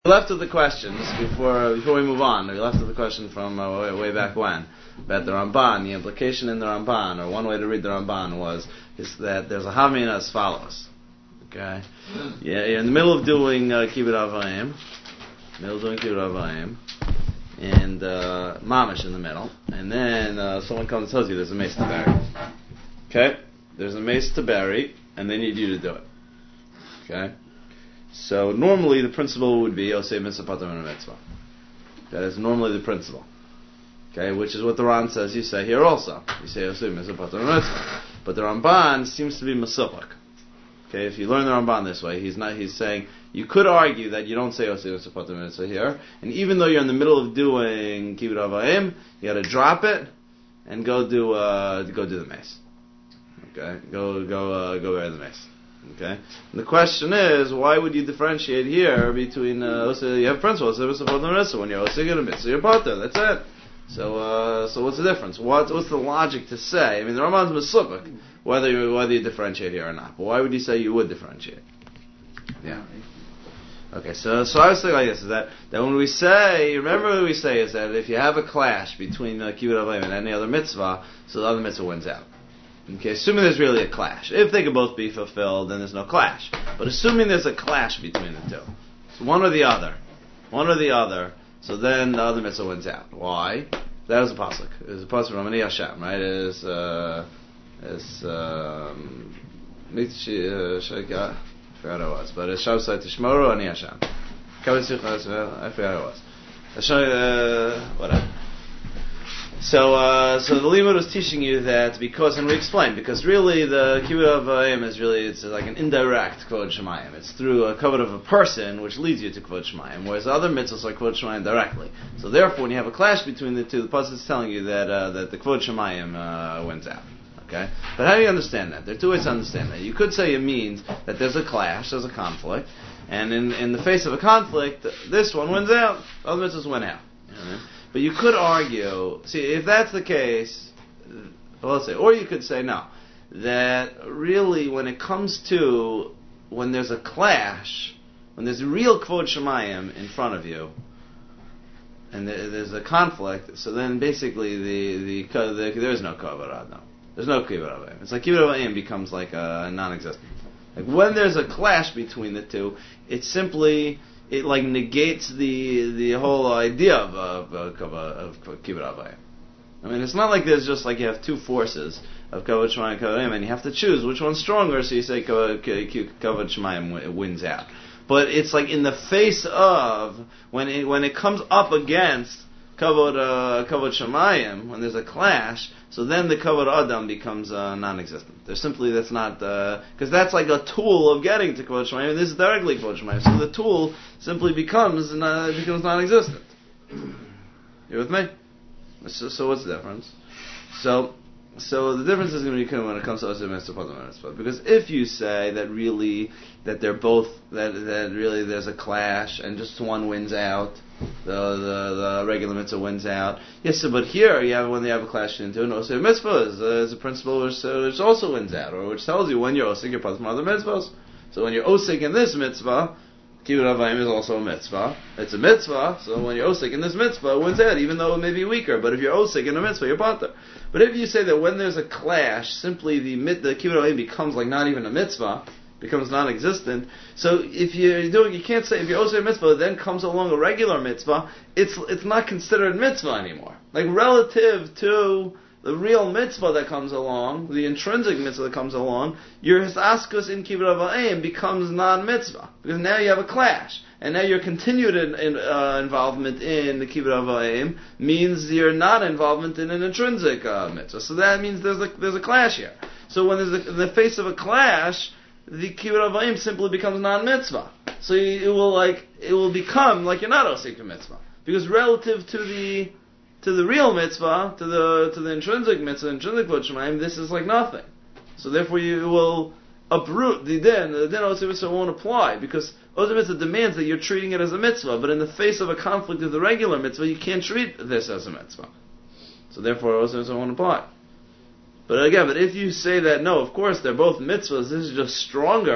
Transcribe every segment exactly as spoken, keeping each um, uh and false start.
We left with the questions before before we move on. We left with the question from uh, way, way back when about the Ramban. The implication in the Ramban, or one way to read the Ramban, was is that there's a Havmina as follows. Okay, yeah, you're in the middle of doing uh, Kibbut Avayim, middle of doing Kibbut Avayim, and uh, Mamish in the middle, and then uh, someone comes and tells you there's a mace to bury. Okay, there's a mace to bury, and they need you to do it. Okay. So normally the principle would be Osei Mitzvah Pater Min Mitzvah. That is normally the principle. Okay, which is what the Ran says you say here also. You say Osei Mitzvah Pater Min Mitzvah. But the Ramban seems to be Masupach. Okay, if you learn the Ramban this way, he's not he's saying you could argue that you don't say Osei Mitzvah Pater Min Mitzvah here, and even though you're in the middle of doing Kibbut Avayim, you got to drop it and go do uh, go do the mace. Okay, go go uh, go wear the mace. Okay, and the question is, why would you differentiate here between uh, you have principles when you're osig and a mitzvah, you're poter. That's it. So, uh, so what's the difference? What, what's the logic to say? I mean, the Ramban's mesupik, whether you whether you differentiate here or not. But why would you say you would differentiate? Yeah. Okay, so so I was thinking like this: is that that when we say, remember what we say is that if you have a clash between uh, Kibbut Avayim and any other mitzvah, so the other mitzvah wins out. Okay, assuming there's really a clash. If they could both be fulfilled, then there's no clash. But assuming there's a clash between the two, so one or the other, one or the other, so then the other mitzvah wins out. Why? That was a pasuk. It was a pasuk from Ani Hashem, right? It is, uh, it's, um, I forgot what it was, but it's Shav Sai Tishmoru Ani Hashem. I forgot what it was. Uh, whatever. So, uh, so the Limud was teaching you that because, and we explained, because really the Kibbut Avayim is really, it's like an indirect Kvod Shemayim. It's through a Kvod of a person, which leads you to Kvod Shemayim, whereas other mitzvahs are Kvod Shemayim directly. So therefore, when you have a clash between the two, the Pasuk is telling you that, uh, that the Kvod Shemayim, uh, wins out. Okay? But how do you understand that? There are two ways to understand that. You could say it means that there's a clash, there's a conflict, and in, in the face of a conflict, this one wins out, other mitzvahs win out. You know what I mean? But you could argue, see, if that's the case, well, let's say, or you could say, no, that really when it comes to, when there's a clash, when there's a real Kvod Shemayim in front of you, and there's a conflict, so then basically the, the, the there is no Kavod Adam. There's no Kibbut Avayim. It's like Kibbut Avayim becomes like a non-existent. Like when there's a clash between the two, it's simply... it like negates the the whole idea of of, of, of Kibbut Avayim. I mean, it's not like there's just like you have two forces of Kavod Shemayim and Kavod Avayim, and you have to choose which one's stronger. So you say Kavod Shemayim wins out. But it's like in the face of when it when it comes up against Kavod uh, Kavod Shemayim, when there's a clash, so then the Kavod Adam becomes uh, non-existent. There's simply, that's not, because uh, that's like a tool of getting to Kavod Shemayim, and this is directly Kavod Shemayim, so the tool simply becomes uh, becomes non-existent. You with me? So, so what's the difference? So, so the difference is going to be when it comes to Osei Mitzvah Pater Min Mitzvah. Because if you say that really, that they're both, that that really there's a clash, and just one wins out, the the, the regular mitzvah wins out. Yes, so, but here you have when they have a clash into an Osei Mitzvah is, uh, is a principle which, uh, which also wins out, or which tells you when you're Osei, you're part of other mitzvahs. So when you're Osei in this mitzvah, Kibbut Avayim is also a mitzvah. It's a mitzvah, so when you're Osei in this mitzvah, it wins out, even though it may be weaker. But if you're Osei in a mitzvah, you're pater. But if you say that when there's a clash, simply the the Kibbut Avayim becomes like not even a mitzvah, becomes non-existent. So if you're doing, you can't say if you're Osei mitzvah, then comes along a regular mitzvah, it's it's not considered mitzvah anymore. Like relative to the real mitzvah that comes along, the intrinsic mitzvah that comes along, your hisaskus in Kibbut Avayim becomes non-mitzvah because now you have a clash, and now your continued in, in, uh, involvement in the Kibbut Avayim means your not involvement in an intrinsic uh, mitzvah. So that means there's a there's a clash here. So when there's a, in the face of a clash, the Kibbut Avayim simply becomes non-mitzvah. So it will like it will become like you're not osik to mitzvah because relative to the to the real mitzvah, to the to the intrinsic mitzvah, intrinsic Kvod Shemayim, this is like nothing. So therefore you will uproot the din. The din Osei Mitzvah won't apply because Osei Mitzvah demands that you're treating it as a mitzvah. But in the face of a conflict of the regular mitzvah, you can't treat this as a mitzvah. So therefore Osei Mitzvah won't apply. But again, but if you say that no, of course they're both mitzvahs, this is just stronger,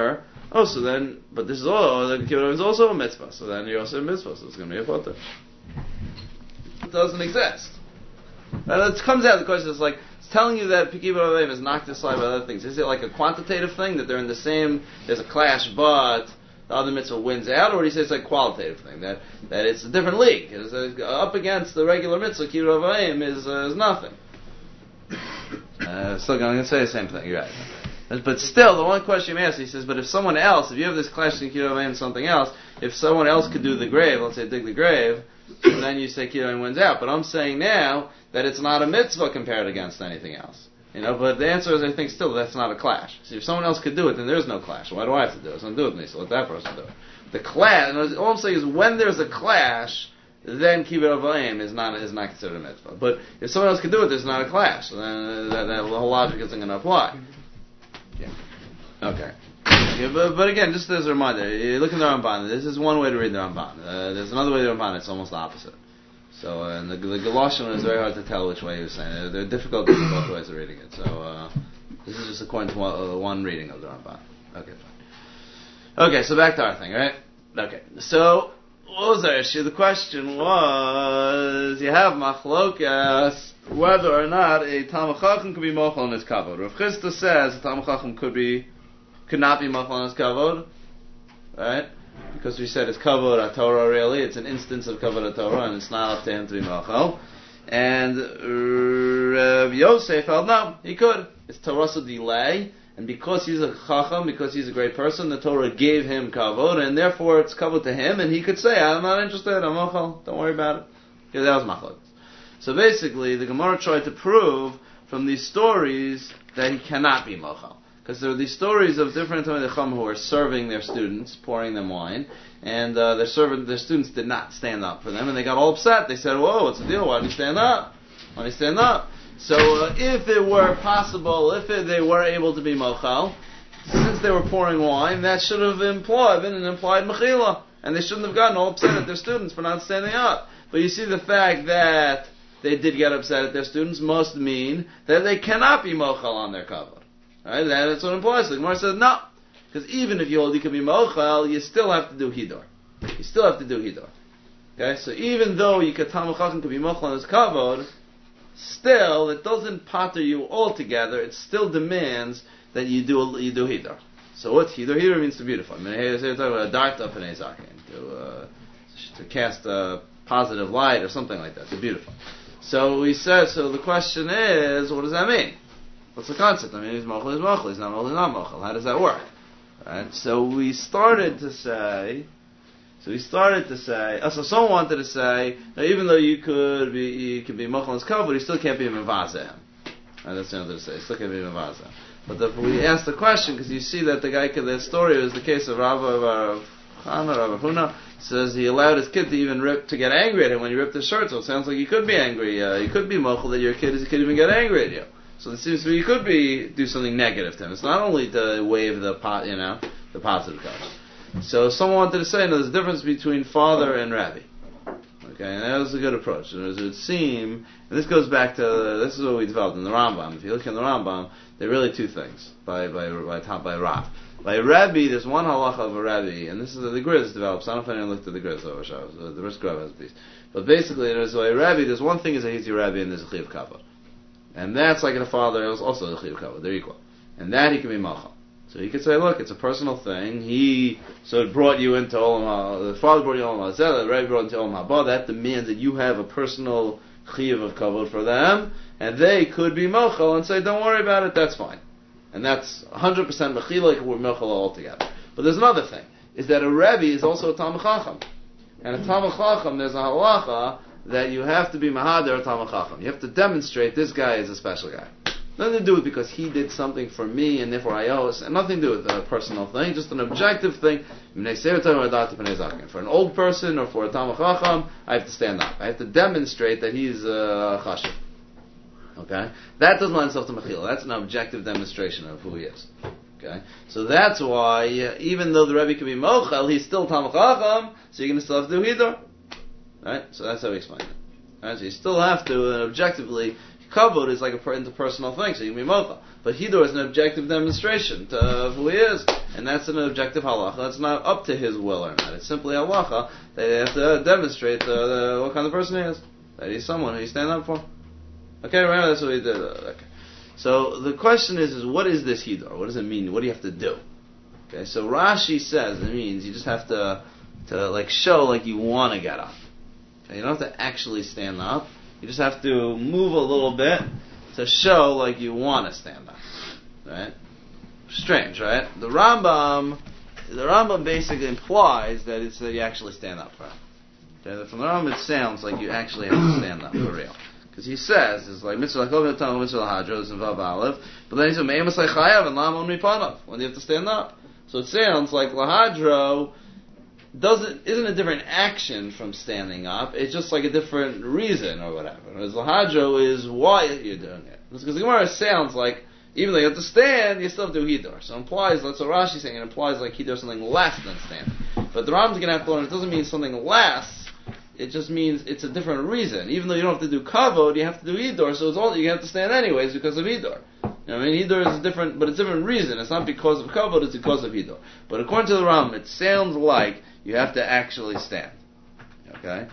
Oh, so then, but this is all, the kibbutz is also a mitzvah, so then you're also a mitzvah, so it's going to be a potter. It doesn't exist. And it comes out, the question is like, it's telling you that kibbutz avayim is knocked aside by other things. Is it like a quantitative thing, that they're in the same, there's a clash, but the other mitzvah wins out, or do you say it's like a qualitative thing, that, that it's a different league, it's uh, up against the regular mitzvah, kibbutz avayim is, uh, is nothing. Uh, still going to say the same thing, you're right. But still, the one question he asks, he says, but if someone else, if you have this clash between kibbutz avayim and something else, if someone else could do the grave, let's say dig the grave, then you say kibbutz avayim wins out. But I'm saying now that it's not a mitzvah compared against anything else. You know, but the answer is, I think still that's not a clash. See, if someone else could do it, then there's no clash. Why do I have to do it? It's not do it with me, so let that person do it. The clash, all I'm saying is when there's a clash, then kibbutz avayim is not is not considered a mitzvah. But if someone else could do it, there's not a clash. So then that, that, the whole logic isn't going to apply. Yeah. Okay. Yeah, but, but again, just as a reminder, you look in the Ramban. This is one way to read the Ramban. Uh, there's another way to read the Ramban. It's almost the opposite. So, uh, and the, the Galoshan one is very hard to tell which way he was saying it. They're difficult, difficult ways of reading it. So, uh, this is just according to one, uh, one reading of the Ramban. Okay, fine. Okay, so back to our thing, right? Okay, so what was our issue? The question was, you have machlokas whether or not a Talmid Chacham could be mochel on his kavod. Rav Chisda says a Talmid Chacham could be, could not be mochel on his kavod, right? Because we said it's kavod Torah. Really, it's an instance of kavod Torah, and it's not up to him to be mochel. And Rav Yosef held no, he could. It's Torah's delay. And because he's a chacham, because he's a great person, the Torah gave him kavod, and therefore it's kavod to him, and he could say, I'm not interested, I'm mochel, don't worry about it. Yeah, that was machlok. So basically, the Gemara tried to prove from these stories that he cannot be mochel. Because there are these stories of different Talmidei Chacham who are serving their students, pouring them wine, and uh, their servant, their students did not stand up for them, and they got all upset. They said, whoa, what's the deal? Why didn't you stand up? Why didn't you stand up? So uh, if it were possible, if it, they were able to be mochel, since they were pouring wine, that should have implied, been an implied mechila, and they shouldn't have gotten all upset at their students for not standing up. But you see, the fact that they did get upset at their students must mean that they cannot be mochel on their kavod. Right? That's what it implies. The Gemara says no, because even if you hold you can be mochel, you still have to do hidor. You still have to do hidor. Okay, so even though you could Talmid Chacham could be mochel on his kavod, still, it doesn't pater you altogether. It still demands that you do you do hidor. So what's hidor? Hidor means to beautify. I mean, here we're talking about a dart up in a zaken, to uh, to cast a positive light or something like that, to beautify. So we said. So the question is, what does that mean? What's the concept? I mean, he's mochel, he's mochel. He's not mochel, he's not mochel. How does that work? Right. So we started to say. So we started to say, uh, so someone wanted to say, now even though you could be, you could be mochel on his kavod, you still can't be mevazeh. Right, that's what I wanted to say. You still can't be mevazeh. But the, we asked the question because you see that the guy, the story was the case of Rav Rav Chana, Rav Huna, says he allowed his kid to even rip, to get angry at him when he ripped his shirt. So it sounds like you could be angry. Uh, you could be mochel that your kid is, could even get angry at you. So it seems to me you could be do something negative to him. It's not only to wave the pot, you know, the positive card. So someone wanted to say, no, there's a difference between father and rabbi. Okay, and that was a good approach. And as it would seem, and this goes back to, this is what we developed in the Rambam. If you look in the Rambam, there are really two things by by by top by Rav. By Rabbi, there's one halacha of a Rabbi, and this is the, the Grizz develops. I don't know if anyone looked at the Grizz over Shabbos. The, the Risk Grove has a piece. But basically, there's a Rabbi, there's one thing is a Hizi Rabbi, and there's a Chiv Kavod. And that's like in a father, it's also a Chiv Kavod. They're equal. And that he can be Machal. So you could say, look, it's a personal thing. He, so it brought you into Olam, the father brought you Olam HaZeh, the Rebbe brought you into Olam Haba. That demands that you have a personal chiyuv of kavod for them, and they could be mochel and say, don't worry about it, that's fine. And that's one hundred percent mechila, like we're mochel altogether. But there's another thing, is that a Rebbe is also a Talmid Chacham. And a Talmid Chacham, there's a halacha that you have to be mahader a Talmid Chacham. You have to demonstrate this guy is a special guy. Nothing to do with because he did something for me and therefore I owe us, and nothing to do with a personal thing, just an objective thing. For an old person or for a Talmid Chacham, I have to stand up. I have to demonstrate that he's a chashiv. Okay? That doesn't lend itself to mechila. That's an objective demonstration of who he is. Okay? So that's why, uh, even though the Rebbe can be mochel, he's still Talmid Chacham, so you're going to still have to do hidor. Right? So that's how we explain it. Right? So you still have to, and objectively, Kavod is like a per- interpersonal thing, so you can be mochel. But Hidur is an objective demonstration to, of who he is, and that's an objective halacha. That's not up to his will or not. It's simply halacha that they have to demonstrate uh, the, what kind of person he is. That he's someone who you stand up for. Okay, remember that's what he did. Okay. So the question is, is what is this Hidur? What does it mean? What do you have to do? Okay, so Rashi says it means you just have to to like show like you want to get up. Okay, you don't have to actually stand up. You just have to move a little bit to show like you want to stand up. Right? Strange, right? The Rambam, the Rambam basically implies that it's that you actually stand up for him. Okay, from the Rambam it sounds like you actually have to stand up for real. Because he says, it's like mitzvah l'kol v'tanah mitzvah l'hadro, it's in Vav Aleph, but then he says, me'emes l'chayav and lamon mipanav, when you have to stand up. So it sounds like l'hadro doesn't isn't a different action from standing up, it's just like a different reason or whatever. Whereas l'hadro is why you're doing it. Because the Gemara sounds like, even though you have to stand, you still have to do Hidur. So it implies, that's what Rashi's saying, it implies like Hidur is something less than standing. But the Rambam's going to have to learn, it doesn't mean something less, it just means it's a different reason. Even though you don't have to do kavod, you have to do Hidur, so it's all, you have to stand anyways because of Hidur. You know, I mean, Hidur is a different, but it's a different reason. It's not because of kavod, it's because of Hidur. But according to the Rambam, it sounds like you have to actually stand. Okay?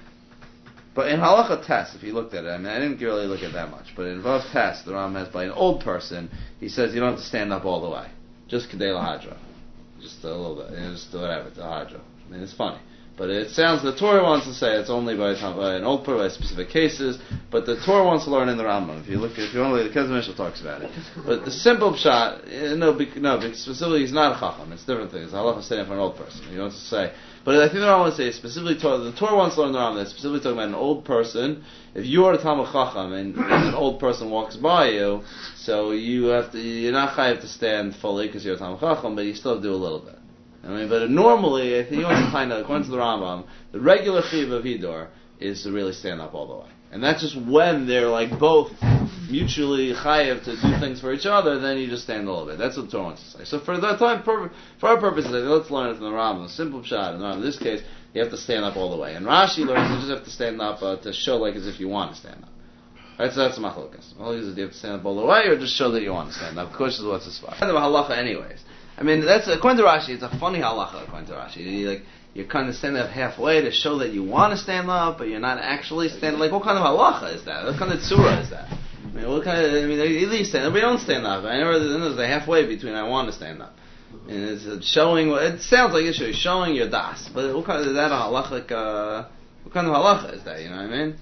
But in halacha test, if you looked at it, I mean, I didn't really look at that much, but in Vav test, the Rambam has by an old person, he says you don't have to stand up all the way. Just kedei lahadra. Just a little bit. You know, just whatever, to hadra. I mean, it's funny. But it sounds, the Torah wants to say it's only by, by an old person, by specific cases, but the Torah wants to learn in the Rambam. If you look, if you only, the Kesef Mishnah talks about it. But the simple pshat, no, no, specifically he's not a chacham, it's different things. Halacha standing for an old person. He wants to say, but I think the Rambam wants to say specifically, Torah, the Torah wants to learn the Rambam, that's specifically talking about an old person. If you are a Talmud Chacham and, and an old person walks by you, so you have to, you're not chayav to stand fully because you're a Talmud Chacham, but you still have to do a little bit. I mean, but normally, I think you want to find out, according to the Rambam, the regular chiv of Hidur is to really stand up all the way. And that's just when they're like both mutually chayav to do things for each other, then you just stand a little bit. That's what the Torah wants to say. So for the time, for our purposes, let's learn it from the Rambam. A simple shot. In this case, you have to stand up all the way. And Rashi learns you just have to stand up uh, to show like as if you want to stand up. Right, so that's the machlokas. All you have to stand up all the way, or just show that you want to stand up. Of course, is what's the spot. Kind of a halacha, anyways. I mean, that's according to Rashi. It's a funny halacha according to Rashi. You, like you're kind of standing up halfway to show that you want to stand up, but you're not actually standing. Like, what kind of halacha is that? What kind of tzura is that? I mean, what kind of? I mean, either you stand up, or you don't stand up. I never. Then there's a halfway between I want to stand up, and it's showing. It sounds like it's showing your das, but what kind of is that a halachic? Uh, what kind of halacha is that? You know what I mean?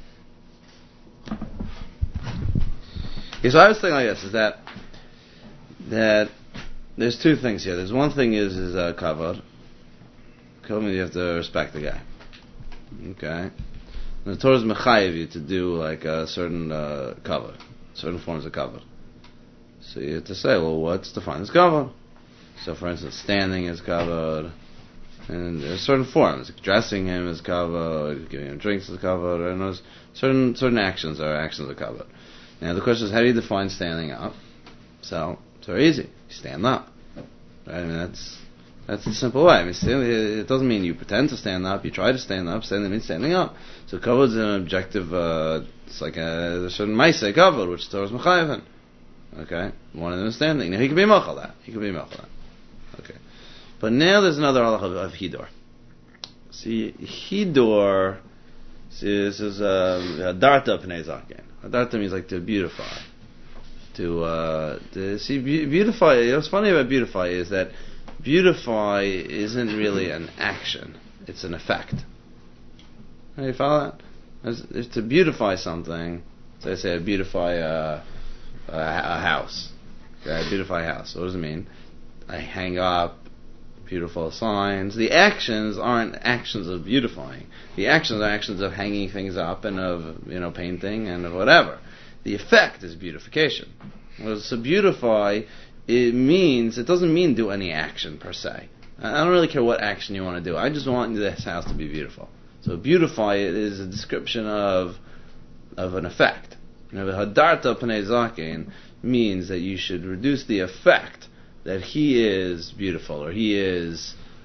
Yeah, so I was thinking like this: is that that. There's two things here. There's one thing is is uh, kavod. Kavod means you have to respect the guy. Okay. And the Torah is mechayev you to do like a certain uh, kavod, certain forms of kavod. So you have to say, well, what's defined as kavod? So, for instance, standing is kavod, and there's certain forms. Like dressing him is kavod, giving him drinks is kavod, and those certain certain actions are actions of kavod. Now the question is, how do you define standing up? So it's very easy. You stand up. Right? I mean, that's that's the simple way. I mean, stand, it doesn't mean you pretend to stand up. You try to stand up. Standing means standing up. So kavod is an objective. Uh, it's like a, a certain ma'aseh kavod, which the Torah is mechayev. Okay, one of them is standing. Now he could be mechal that. He could be mechal that. Okay, but now there's another halacha of, of Hidur. See, Hidur is is hadarta pnei zaken. Hadarta means like to beautify. To, uh, to see, beautify, you know, what's funny about beautify is that beautify isn't really an action, it's an effect. You follow that? If to beautify something, so I say I beautify a, a, a house. Okay, I beautify a house. What does it mean? I hang up beautiful signs. The actions aren't actions of beautifying. The actions are actions of hanging things up and of, you know, painting and of whatever. The effect is beautification. So beautify, it means, it doesn't mean do any action per se. I don't really care what action you want to do. I just want this house to be beautiful. So beautify it is a description of of an effect. You know, hadarta pnei zaken means that you should reduce the effect that he is beautiful or he is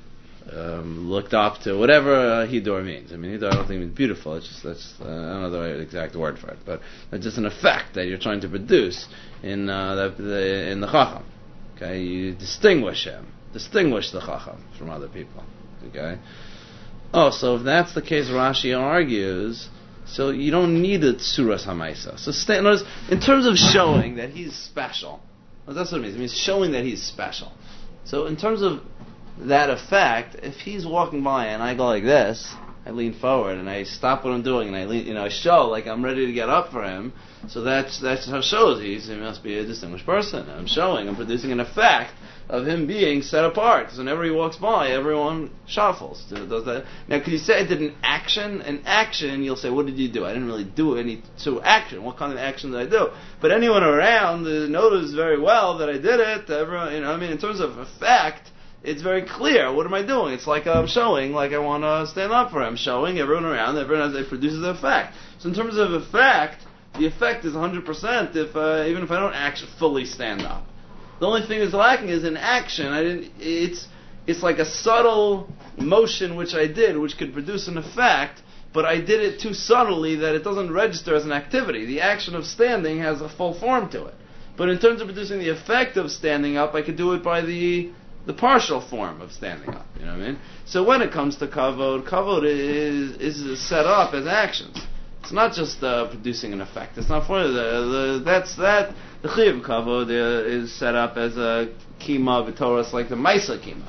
um, looked up to, whatever uh, Hidor means. I mean, Hidor I don't think means beautiful. It's just that's uh, I don't know the right exact word for it, but it's just an effect that you're trying to produce in uh, the, the in the Chacham. Okay, you distinguish him, distinguish the Chacham from other people. Okay. Oh, so if that's the case, Rashi argues. So you don't need a Tsuras Hamaisa. So sta- notice, in terms of showing that he's special, well, that's what it means. It means showing that he's special. So in terms of that effect, if he's walking by and I go like this, I lean forward and I stop what I'm doing and I lean, you know, I show like I'm ready to get up for him. So that's that's how it shows he's he must be a distinguished person. I'm showing, I'm producing an effect of him being set apart. So whenever he walks by, everyone shuffles. Does that? Now, could you say I did an action? An action, you'll say, what did you do? I didn't really do any so action. What kind of action did I do? But anyone around uh, knows very well that I did it. Everyone, you know, I mean, in terms of effect, it's very clear. What am I doing? It's like I'm showing, like I want to stand up for him. Showing everyone around, everyone as it produces an effect. So in terms of effect, the effect is one hundred percent if uh, even if I don't actually fully stand up. The only thing that's lacking is an action. I didn't. It's it's like a subtle motion which I did, which could produce an effect, but I did it too subtly that it doesn't register as an activity. The action of standing has a full form to it. But in terms of producing the effect of standing up, I could do it by the the partial form of standing up. You know what I mean? So when it comes to kavod, kavod is is set up as actions. It's not just uh, producing an effect. It's not for the, the that's that the chiyuv kavod uh, is set up as a kima v'toras like the Maisa kima.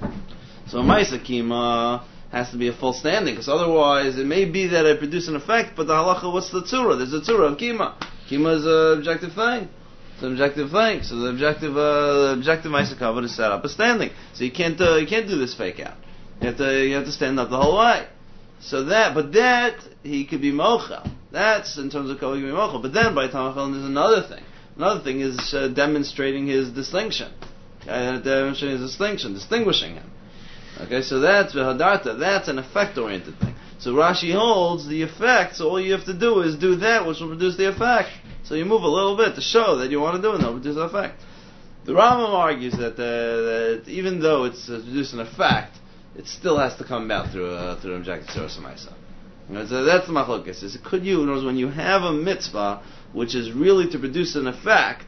So a Maisa kima has to be a full standing, because otherwise it may be that I produce an effect, but the halacha, what's the tzura? There's a tzura of kima. Kima is an objective thing. It's an objective thing. So the objective uh, the objective Maisa kavod is set up as standing. So you can't uh, you can't do this fake out. You have to you have to stand up the whole way. So that, but that, he could be mochel. That's in terms of kavod, he could be mochel. But then by Tamachel, there's another thing. Another thing is uh, demonstrating his distinction. Uh, demonstrating his distinction, distinguishing him. Okay, so that's v'hadarta, that's an effect-oriented thing. So Rashi holds the effect, so all you have to do is do that which will produce the effect. So you move a little bit to show that you want to do it, and it'll produce the effect. The Rambam argues that, uh, that even though it's uh, produced an effect, it still has to come about through uh, through an objective source of myself. You know, so that's the machlokes. Is could you, in other words, when you have a mitzvah which is really to produce an effect,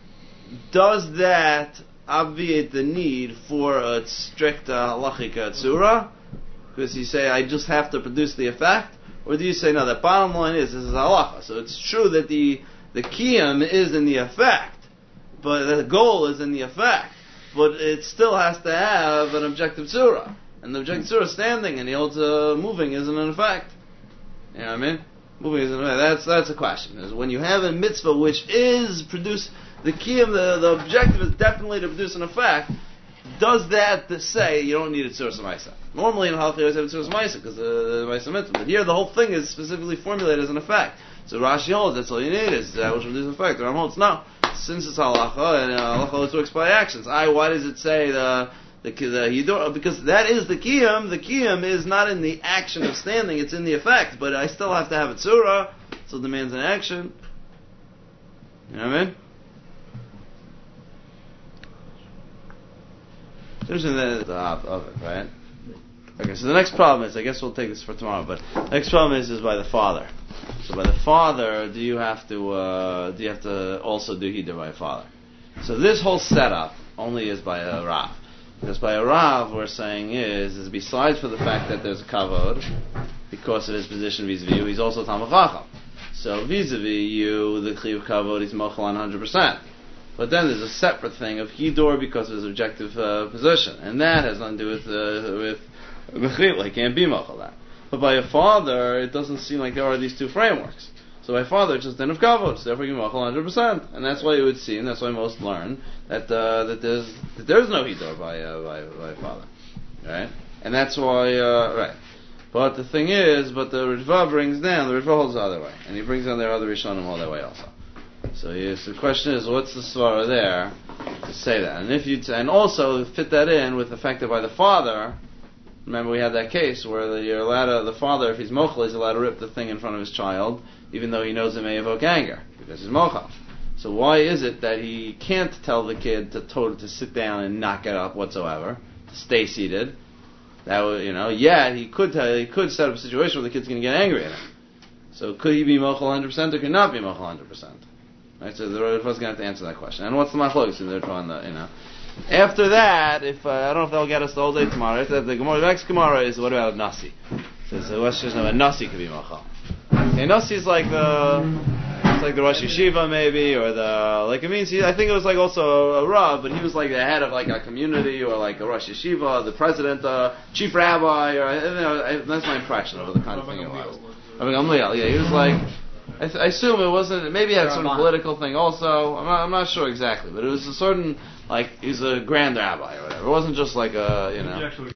does that obviate the need for a strict uh, halachika tzura? Because you say I just have to produce the effect, or do you say no? The bottom line is this is halacha. So it's true that the the kiyum is in the effect, but the goal is in the effect, but it still has to have an objective tzura. And the objective tzura is standing, and the old uh, moving isn't an effect. You know what I mean? Moving isn't an effect. That's that's a question. Is when you have a mitzvah which is produce the kiyum, the, the objective is definitely to produce an effect. Does that say you don't need a tzura samaisa? Normally in halakha you always have a tzura samaisa because the ma'isa mitzvah. But here the whole thing is specifically formulated as an effect. So Rashi holds that's all you need is that which produces an effect. The Ram holds no. Since it's halacha and uh, halacha works by actions. I why does it say the The, the you don't, because that is the kiyum. The kiyum is not in the action of standing; it's in the effect. But I still have to have a tzura, so it demands an action. You know what I mean? There's the top of it, right? Okay, so the next problem is, I guess we'll take this for tomorrow. But the next problem is, is by the father. So by the father, do you have to uh, do you have to also do hidur by a father? So this whole setup only is by a rav. Because by a Rav, we're saying is, is besides for the fact that there's a kavod, because of his position vis-a-vis you, he's also Talmid Chacham. So vis-a-vis you, the chiyuv kavod is mochel on one hundred percent. But then there's a separate thing of hidor because of his objective uh, position. And that has nothing to do with, uh, with mechila, he can't be mochel that. But by a father, it doesn't seem like there are these two frameworks. So by father, it's just din of kavod, so therefore you mochel one hundred percent. And that's why you would see, and that's why most learn, that uh, that there's that there's no hidor by, uh, by by father, right? And that's why, uh, right. But the thing is, but the Ritva brings down, the Ritva holds the other way, and he brings down their other Rishonim all that way also. So yes, the question is, what's the svara there to say that? And if you t- and also fit that in with the fact that by the father, remember we had that case where the, you're allowed to, the father, if he's mochel, he's allowed to rip the thing in front of his child, even though he knows it may evoke anger because he's mochel. So why is it that he can't tell the kid to to, to sit down and not get up whatsoever, to stay seated, that would, you know, yeah, he could tell, he could set up a situation where the kid's going to get angry at him. So could he be mochel one hundred percent or could he not be mochel one hundred percent? Right, so the Rosh was going to have to answer that question. And what's the machlokes? They're trying to, you know. After that, if uh, I don't know if that'll get us the whole day tomorrow. If the Gemara, the next Gemara is what about a nasi? So the question is, a nasi could be mochel. Okay, nasi is like the, it's like the Rosh Yeshiva maybe, or the, like it means he, I think it was like also a, a Rav, but he was like the head of like a community, or like a Rosh Yeshiva, the president, uh, chief rabbi, or you know, I, that's my impression of the kind of thing it was. I mean, Gamliel, yeah, he was like, I, th- I assume it wasn't, maybe it had some political thing also, I'm not, I'm not sure exactly, but it was a certain, like, he's a grand rabbi or whatever, it wasn't just like a, you know.